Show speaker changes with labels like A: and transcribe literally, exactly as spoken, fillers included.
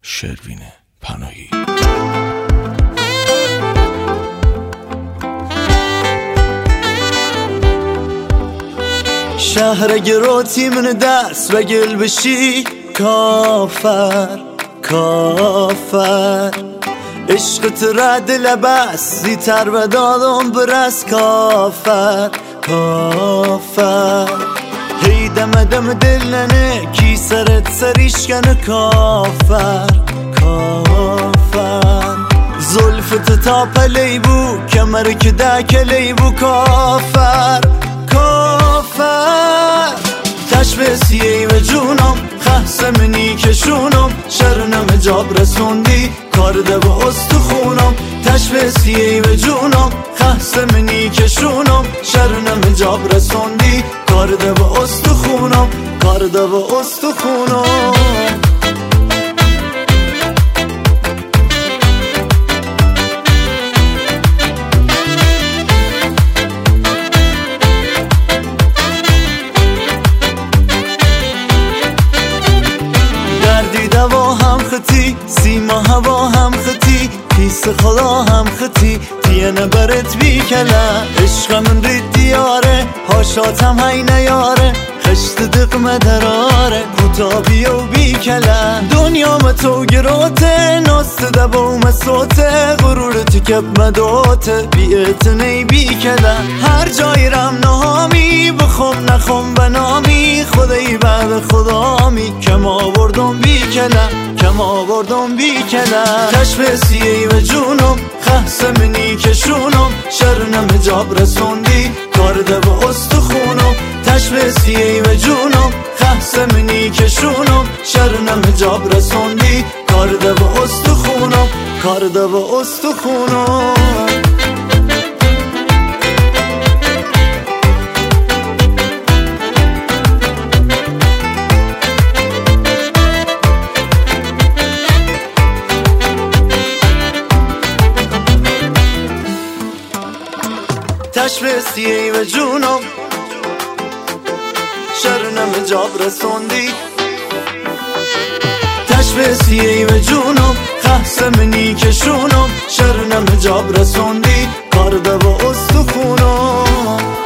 A: شروین پناهی.
B: شهر گروتی من دست و گل بشی کافر کافر عشقت رد لبس زیتر و دادم برس کافر کافر هی دم دم دل ننه کی سرت سریش کنه کافر کافر زلفت تا پلی بو کمر که دکلی بو کافر کافر تشبسیهی و جونم خسمنی کشونم شرنم جاب رسوندی کارده با استخونم تشبسیهی و جونم خسمنی کشونم شرنم جاب رسوندی کارده با استخونم کارده با استخونم دوا هم خطی سیما هوا هم خطی پیس خدا هم خطی تینه برت بی کلا عشق من رید دیاره هاشاتم هی نیاره خشت دقمه دراره کتابی و بی کلا دنیا متو گروته ناست دبا مسوته غرورت کب مدوته بیعت نی بی کلا هر جای رم نهامی بخم نخم بنامی خدایی بعد خدامی کم آوردم بی کلا کم آوردم بی کلا تشبسیهی و جونم خسمنی کشونم شرنم جاب رسوندی کارده با استخونم تشبسیهی و جونم خسمنی کشونم شرنم جاب رسوندی کارده با استخونم کارده با استخونم تشبسیهی و جونم شرنم جاب رسوندی تشبسیهی و جونم خسمنی کشونم شرنم جاب رسوندی کارده با استخونم